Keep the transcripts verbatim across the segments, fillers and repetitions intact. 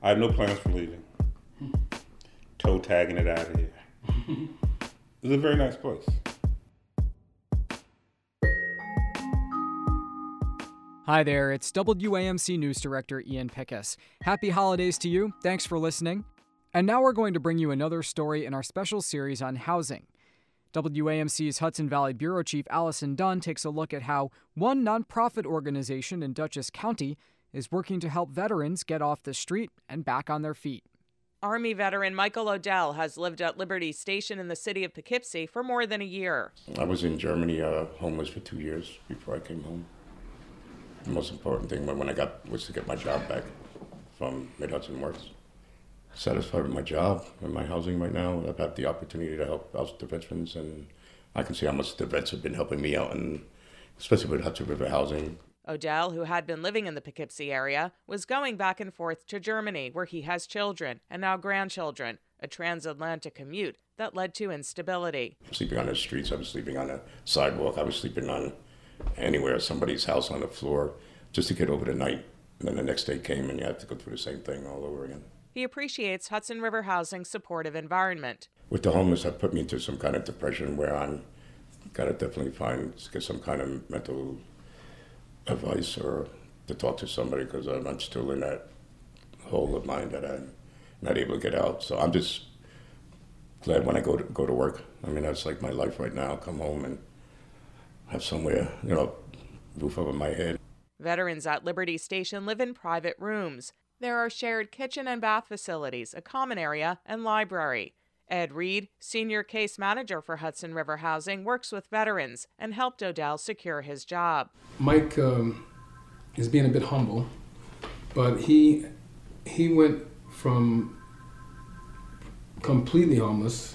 I have no plans for leaving. Toe tagging it out of here. It's a very nice place. Hi there, it's W A M C News Director Ian Pickus. Happy holidays to you. Thanks for listening. And now we're going to bring you another story in our special series on housing. W A M C's Hudson Valley Bureau Chief Allison Dunn takes a look at how one nonprofit organization in Dutchess County is working to help veterans get off the street and back on their feet. Army veteran Michael Odell has lived at Liberty Station in the city of Poughkeepsie for more than a year. I was in Germany uh, homeless for two years before I came home. The most important thing when I got was to get my job back from Mid-Hudson Works. Satisfied with my job and my housing right now. I've had the opportunity to help out the veterans, and I can see how much the vets have been helping me out, and especially with Hudson River Housing. Odell, who had been living in the Poughkeepsie area, was going back and forth to Germany, where he has children and now grandchildren, a transatlantic commute that led to instability. Sleeping on the streets, I was sleeping on a sidewalk, I was sleeping on anywhere, somebody's house on the floor, just to get over the night. And then the next day came and you had to go through the same thing all over again. He appreciates Hudson River Housing's supportive environment. With the homeless, that put me into some kind of depression where I'm got to definitely find, get some kind of mental advice or to talk to somebody, because I'm, I'm still in that hole of mine that I'm not able to get out. So I'm just glad when I go to go to work. I mean, that's like my life right now. Come home and have somewhere, you know, roof over my head. Veterans at Liberty Station live in private rooms. There are shared kitchen and bath facilities, a common area, and library. Ed Reed, senior case manager for Hudson River Housing, works with veterans and helped Odell secure his job. Mike um, is being a bit humble, but he he went from completely homeless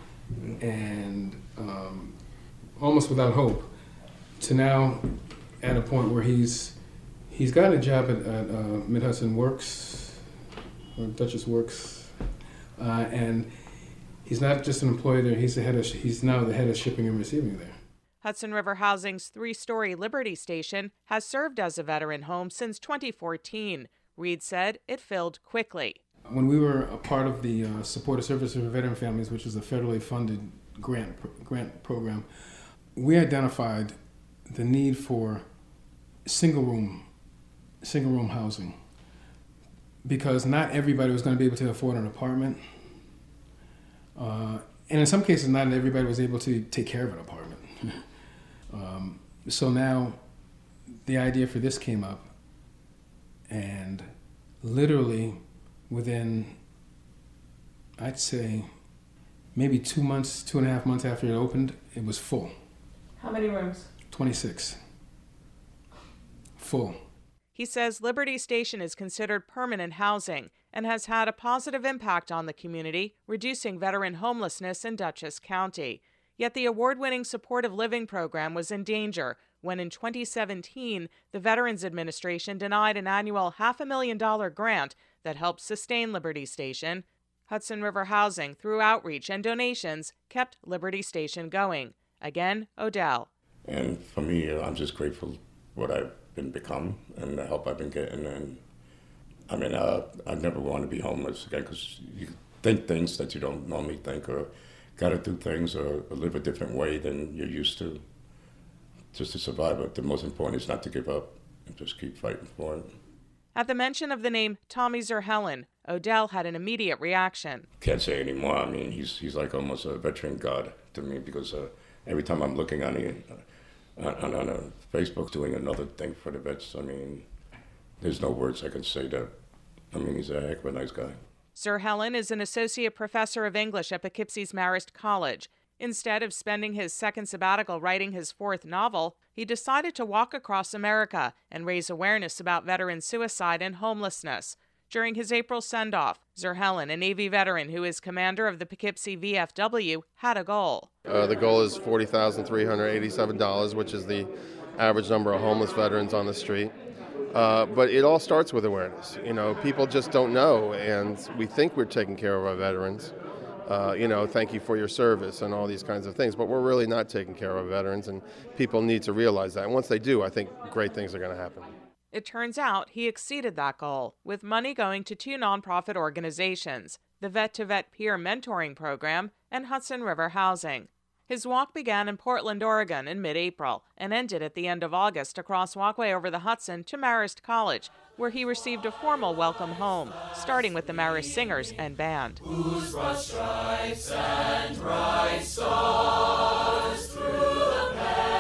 and um, almost without hope to now at a point where he's he's got a job at, at uh, Mid-Hudson Works, or Dutchess Works, uh, and he's not just an employee there, he's the head of, he's now the head of shipping and receiving there. Hudson River Housing's three-story Liberty Station has served as a veteran home since twenty fourteen. Reed said it filled quickly. When we were a part of the uh, Supportive Services for Veteran Families, which is a federally funded grant grant program, we identified the need for single room single room housing, because not everybody was going to be able to afford an apartment, uh, and in some cases not everybody was able to take care of an apartment. um, so now the idea for this came up, and literally within, I'd say, maybe two months, two and a half months after it opened, it was full. How many rooms? twenty-six. Full. He says Liberty Station is considered permanent housing and has had a positive impact on the community, reducing veteran homelessness in Dutchess County. Yet the award-winning supportive living program was in danger when in twenty seventeen, the Veterans Administration denied an annual half a million dollar grant that helped sustain Liberty Station. Hudson River Housing, through outreach and donations, kept Liberty Station going. Again, Odell. And for me, I'm just grateful what I've been become and the help I've been getting. And I mean, uh, I never want to be homeless again, because you think things that you don't normally think, or got to do things or, or live a different way than you're used to, just to survive. But the most important is not to give up and just keep fighting for it. At the mention of the name Tommy Zerhelen, Odell had an immediate reaction. Can't say anymore. I mean, he's he's like almost a veteran god to me, because uh, every time I'm looking on the uh, on, on uh, Facebook doing another thing for the vets, I mean, there's no words I can say that. I mean, he's a heck of a nice guy. Zerhelen is an associate professor of English at Poughkeepsie's Marist College. Instead of spending his second sabbatical writing his fourth novel, he decided to walk across America and raise awareness about veteran suicide and homelessness. During his April send-off, Zerhelen, a Navy veteran who is commander of the Poughkeepsie V F W, had a goal. Uh, the goal is forty thousand three hundred eighty-seven dollars, which is the average number of homeless veterans on the street. Uh, but it all starts with awareness. You know, people just don't know, and we think we're taking care of our veterans. Uh, you know, thank you for your service and all these kinds of things, but we're really not taking care of our veterans, and people need to realize that. And once they do, I think great things are going to happen. It turns out he exceeded that goal, with money going to two nonprofit organizations, the Vet-to-Vet Peer Mentoring Program and Hudson River Housing. His walk began in Portland, Oregon in mid-April and ended at the end of August across Walkway over the Hudson to Marist College, where he received a formal welcome home, starting with the Marist Singers and Band. Whose broad stripes and bright stars through the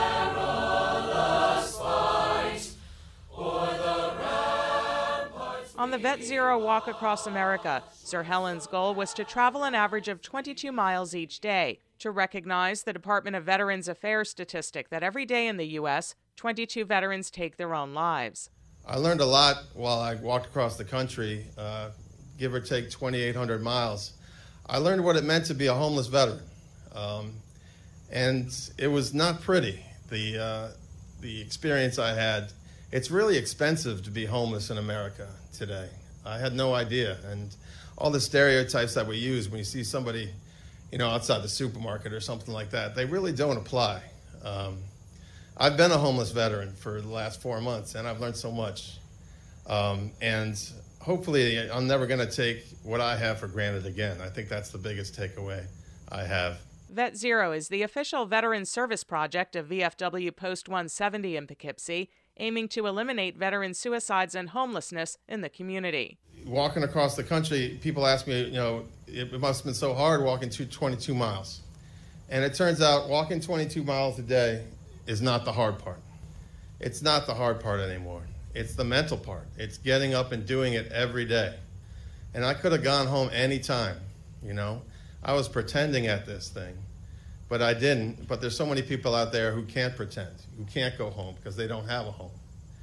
perilous fight, o'er the ramparts. On the Vet Zero walk across America, Sir Helen's goal was to travel an average of twenty-two miles each day, to recognize the Department of Veterans Affairs statistic that every day in the U S, twenty-two veterans take their own lives. I learned a lot while I walked across the country, uh, give or take twenty-eight hundred miles. I learned what it meant to be a homeless veteran. Um, and it was not pretty, the, uh, the experience I had. It's really expensive to be homeless in America today. I had no idea. And all the stereotypes that we use when you see somebody, you know, outside the supermarket or something like that, they really don't apply. Um, I've been a homeless veteran for the last four months, and I've learned so much. Um, and hopefully, I'm never going to take what I have for granted again. I think that's the biggest takeaway I have. Vet Zero is the official veteran service project of V F W Post one seventy in Poughkeepsie, aiming to eliminate veteran suicides and homelessness in the community. Walking across the country, people ask me, you know, it must have been so hard walking twenty-two miles. And it turns out walking twenty-two miles a day is not the hard part. It's not the hard part anymore. It's the mental part. It's getting up and doing it every day. And I could have gone home anytime, you know. I was pretending at this thing, but I didn't. But there's so many people out there who can't pretend, who can't go home because they don't have a home.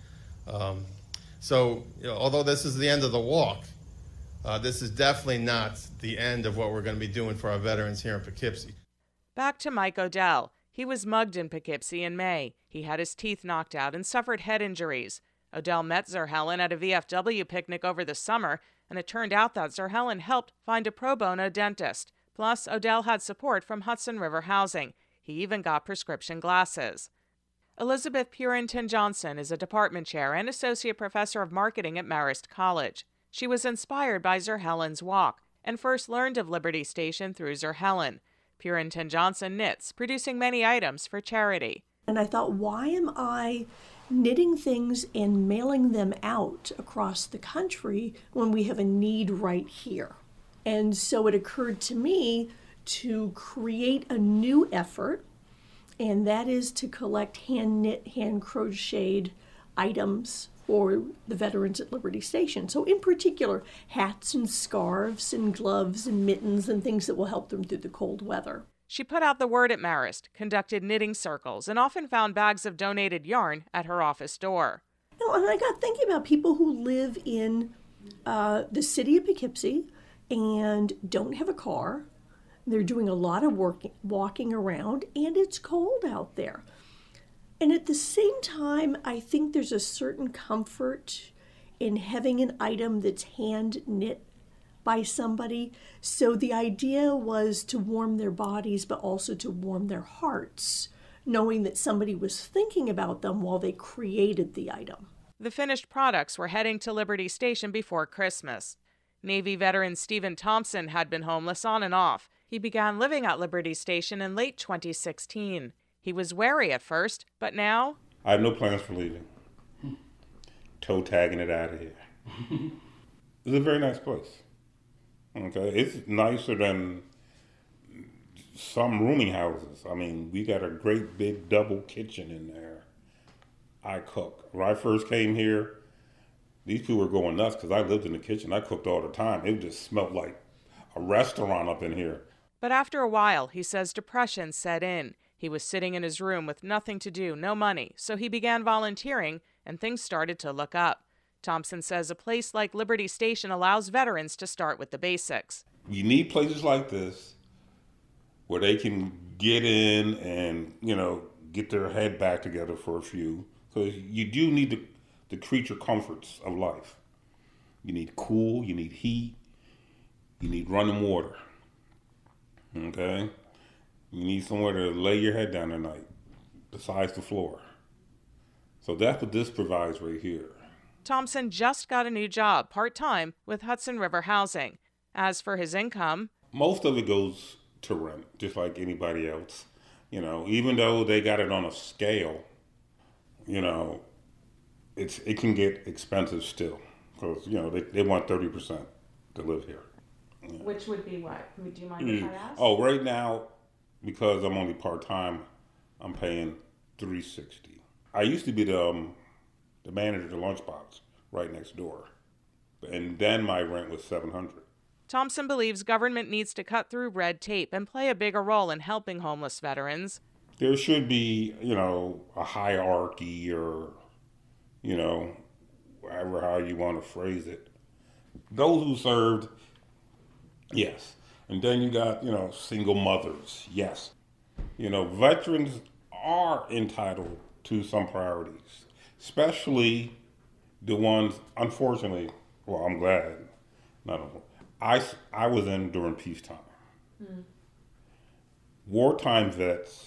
Um, so, you know, although this is the end of the walk, uh, this is definitely not the end of what we're going to be doing for our veterans here in Poughkeepsie. Back to Mike Odell. He was mugged in Poughkeepsie in May. He had his teeth knocked out and suffered head injuries. Odell met Sir Helen at a V F W picnic over the summer, and it turned out that Sir Helen helped find a pro bono dentist. Plus, Odell had support from Hudson River Housing. He even got prescription glasses. Elizabeth Purinton Johnson is a department chair and associate professor of marketing at Marist College. She was inspired by Sir Helen's walk and first learned of Liberty Station through Sir Helen. Purinton Johnson knits, producing many items for charity. And I thought, why am I knitting things and mailing them out across the country when we have a need right here? And so it occurred to me to create a new effort, and that is to collect hand-knit, hand-crocheted items for the veterans at Liberty Station. So in particular, hats and scarves and gloves and mittens and things that will help them through the cold weather. She put out the word at Marist, conducted knitting circles, and often found bags of donated yarn at her office door. You know, and I got thinking about people who live in uh, the city of Poughkeepsie and don't have a car. They're doing a lot of work walking around, and it's cold out there. And at the same time, I think there's a certain comfort in having an item that's hand knit by somebody. So the idea was to warm their bodies, but also to warm their hearts, knowing that somebody was thinking about them while they created the item. The finished products were heading to Liberty Station before Christmas. Navy veteran Stephen Thompson had been homeless on and off. He began living at Liberty Station in late twenty sixteen. He was wary at first, but now... I have no plans for leaving. Toe tagging it out of here. It's a very nice place. Okay, it's nicer than some rooming houses. I mean, we got a great big double kitchen in there. I cook. When I first came here, these people were going nuts because I lived in the kitchen. I cooked all the time. It just smelled like a restaurant up in here. But after a while, he says depression set in. He was sitting in his room with nothing to do, no money, so he began volunteering, and things started to look up. Thompson says a place like Liberty Station allows veterans to start with the basics. You need places like this where they can get in and, you know, get their head back together for a few, because you do need the, the creature comforts of life. You need cool, you need heat, you need running water, okay? You need somewhere to lay your head down at night, besides the floor. So that's what this provides right here. Thompson just got a new job part-time with Hudson River Housing. As for his income, most of it goes to rent, just like anybody else. You know, even though they got it on a scale, you know, it's it can get expensive still because, you know, they, they want thirty percent to live here. Yeah. Which would be what? Do you mind mm. if I ask? Oh, right now, because I'm only part-time, I'm paying three hundred sixty dollars. I used to be the, um, the manager of the lunchbox right next door, and then my rent was seven hundred dollars. Thompson believes government needs to cut through red tape and play a bigger role in helping homeless veterans. There should be, you know, a hierarchy or, you know, however how you want to phrase it. Those who served, yes. And then you got, you know, single mothers, yes. You know, veterans are entitled to some priorities, especially the ones, unfortunately, well, I'm glad, not unfortunately, I, I was in during peacetime. Mm. Wartime vets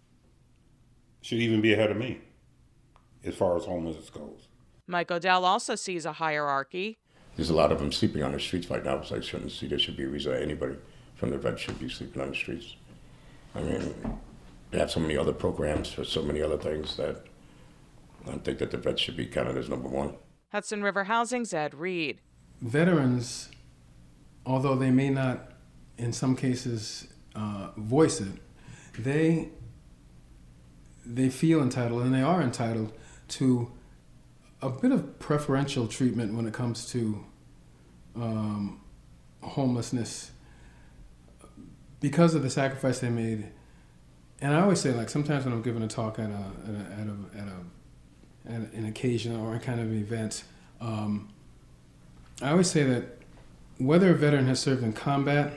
should even be ahead of me as far as homelessness goes. Mike Odell also sees a hierarchy. There's a lot of them sleeping on the streets right now, so I shouldn't see there should be a reason anybody from the vets should be sleeping on the streets. I mean, they have so many other programs for so many other things that I think that the vets should be counted as number one. Hudson River Housing's Ed Reed. Veterans, although they may not, in some cases, uh, voice it, they they feel entitled, and they are entitled to a bit of preferential treatment when it comes to um, homelessness because of the sacrifice they made. And I always say, like, sometimes when I'm giving a talk at a at a at a, at, a, at an occasion or a kind of event, um, I always say that whether a veteran has served in combat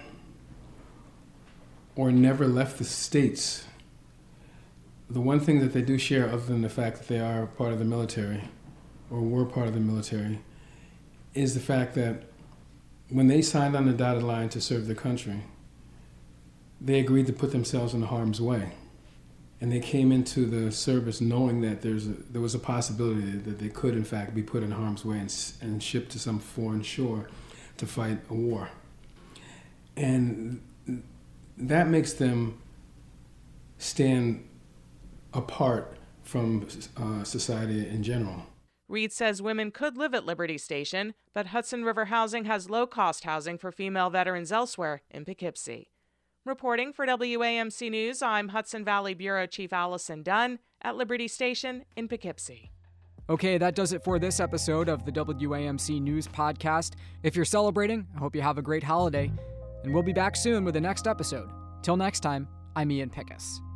or never left the States, the one thing that they do share, other than the fact that they are part of the military or were part of the military, is the fact that when they signed on the dotted line to serve their country, they agreed to put themselves in harm's way. And they came into the service knowing that there's a, there was a possibility that they could, in fact, be put in harm's way and, and shipped to some foreign shore to fight a war. And that makes them stand apart from uh, society in general. Reed says women could live at Liberty Station, but Hudson River Housing has low-cost housing for female veterans elsewhere in Poughkeepsie. Reporting for W A M C News, I'm Hudson Valley Bureau Chief Allison Dunn at Liberty Station in Poughkeepsie. Okay, that does it for this episode of the W A M C News Podcast. If you're celebrating, I hope you have a great holiday, and we'll be back soon with the next episode. Till next time, I'm Ian Pickus.